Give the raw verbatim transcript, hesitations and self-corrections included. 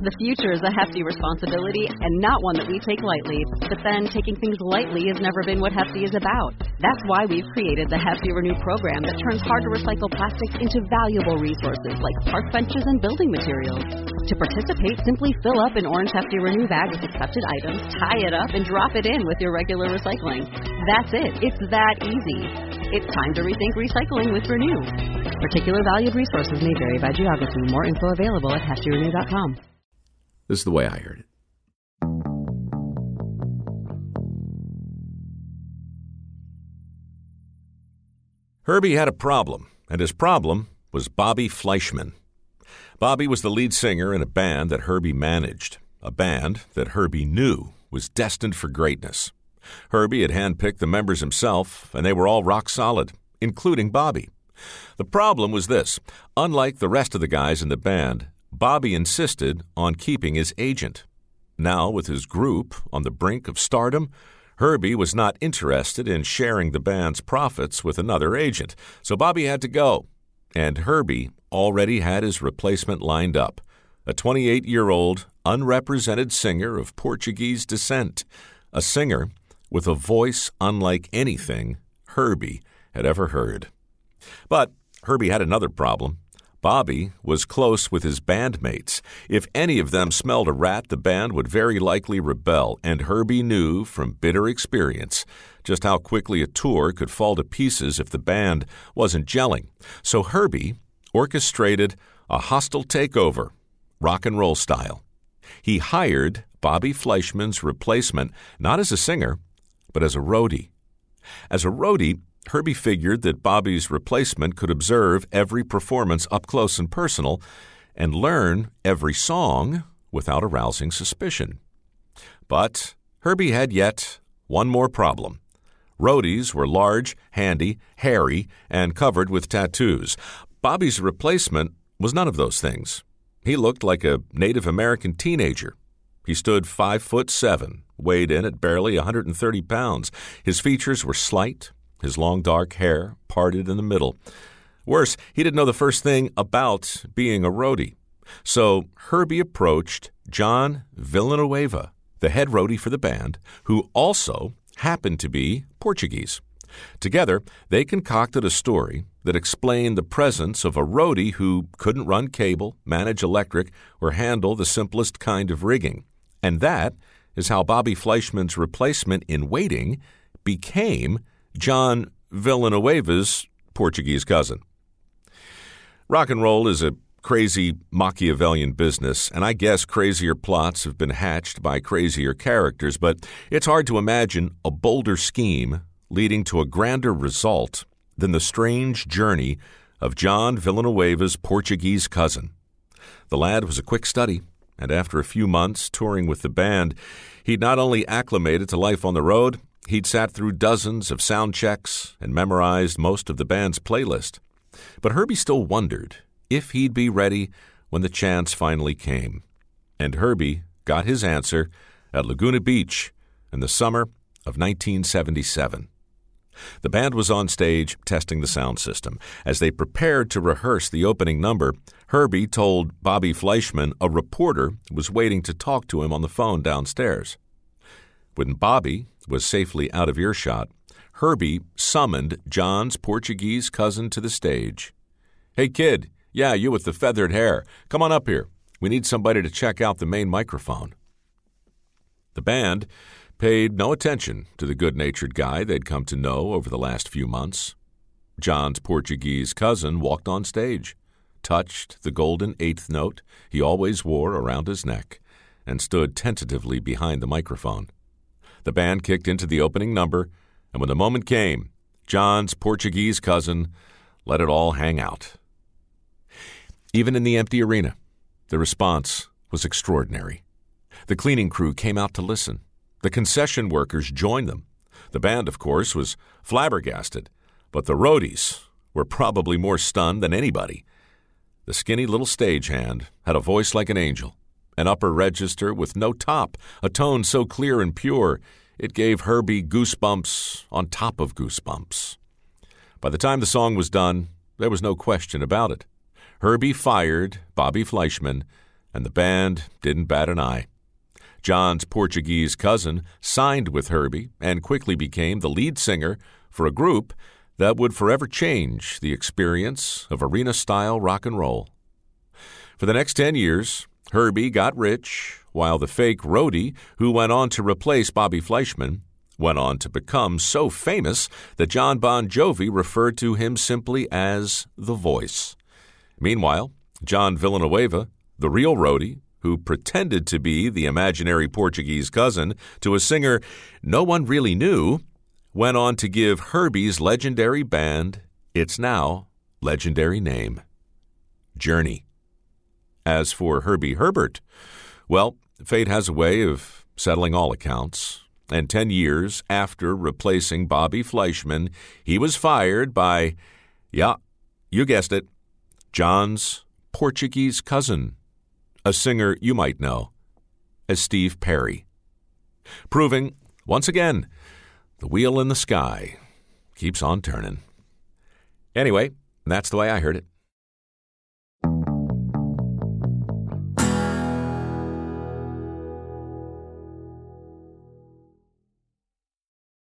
The future is a hefty responsibility and not one that we take lightly. But then, taking things lightly has never been what Hefty is about. That's why we've created the Hefty Renew program that turns hard-to-recycle plastics into valuable resources like park benches and building materials. To participate, simply fill up an orange Hefty Renew bag with accepted items, tie it up, and drop it in with your regular recycling. That's it. It's that easy. It's time to rethink recycling with Renew. Particular valued resources may vary by geography. More info available at hefty renew dot com. This is the way I heard it. Herbie had a problem, and his problem was Bobby Fleischman. Bobby was the lead singer in a band that Herbie managed, a band that Herbie knew was destined for greatness. Herbie had handpicked the members himself, and they were all rock solid, including Bobby. The problem was this. Unlike the rest of the guys in the band, Bobby insisted on keeping his agent. Now, with his group on the brink of stardom, Herbie was not interested in sharing the band's profits with another agent, so Bobby had to go. And Herbie already had his replacement lined up, a twenty-eight-year-old, unrepresented singer of Portuguese descent, a singer with a voice unlike anything Herbie had ever heard. But Herbie had another problem. Bobby was close with his bandmates. If any of them smelled a rat, the band would very likely rebel, and Herbie knew from bitter experience just how quickly a tour could fall to pieces if the band wasn't gelling. So Herbie orchestrated a hostile takeover, rock and roll style. He hired Bobby Fleischman's replacement not as a singer, but as a roadie. As a roadie, Herbie figured that Bobby's replacement could observe every performance up close and personal and learn every song without arousing suspicion. But Herbie had yet one more problem. Roadies were large, handy, hairy, and covered with tattoos. Bobby's replacement was none of those things. He looked like a Native American teenager. He stood five foot seven, weighed in at barely one hundred thirty pounds. His features were slight, his long dark hair parted in the middle. Worse, he didn't know the first thing about being a roadie. So Herbie approached John Villanueva, the head roadie for the band, who also happened to be Portuguese. Together, they concocted a story that explained the presence of a roadie who couldn't run cable, manage electric, or handle the simplest kind of rigging. And that is how Bobby Fleischman's replacement in waiting became John Villanueva's Portuguese cousin. Rock and roll is a crazy Machiavellian business, and I guess crazier plots have been hatched by crazier characters, but it's hard to imagine a bolder scheme leading to a grander result than the strange journey of John Villanueva's Portuguese cousin. The lad was a quick study, and after a few months touring with the band, he'd not only acclimated to life on the road, he'd sat through dozens of sound checks and memorized most of the band's playlist. But Herbie still wondered if he'd be ready when the chance finally came. And Herbie got his answer at Laguna Beach in the summer of nineteen seventy-seven. The band was on stage testing the sound system. As they prepared to rehearse the opening number, Herbie told Bobby Fleischman a reporter was waiting to talk to him on the phone downstairs. When Bobby was safely out of earshot, Herbie summoned John's Portuguese cousin to the stage. "Hey, kid, yeah, you with the feathered hair, come on up here. We need somebody to check out the main microphone." The band paid no attention to the good-natured guy they'd come to know over the last few months. John's Portuguese cousin walked on stage, touched the golden eighth note he always wore around his neck, and stood tentatively behind the microphone. The band kicked into the opening number, and when the moment came, John's Portuguese cousin let it all hang out. Even in the empty arena, the response was extraordinary. The cleaning crew came out to listen. The concession workers joined them. The band, of course, was flabbergasted, but the roadies were probably more stunned than anybody. The skinny little stagehand had a voice like an angel, an upper register with no top, a tone so clear and pure it gave Herbie goosebumps on top of goosebumps. By the time the song was done, there was no question about it. Herbie fired Bobby Fleischman, and the and the band didn't bat an eye. John's Portuguese cousin signed with Herbie and quickly became the lead singer for a group that would forever change the experience of arena-style rock and roll. For the next ten years, Herbie got rich, while the fake roadie, who went on to replace Bobby Fleischman, went on to become so famous that John Bon Jovi referred to him simply as The Voice. Meanwhile, John Villanueva, the real roadie, who pretended to be the imaginary Portuguese cousin to a singer no one really knew, went on to give Herbie's legendary band its now legendary name, Journey. As for Herbie Herbert, well, fate has a way of settling all accounts, and ten years after replacing Bobby Fleischman, he was fired by, yeah, you guessed it, John's Portuguese cousin, a singer you might know as Steve Perry, proving, once again, the wheel in the sky keeps on turning. Anyway, that's the way I heard it.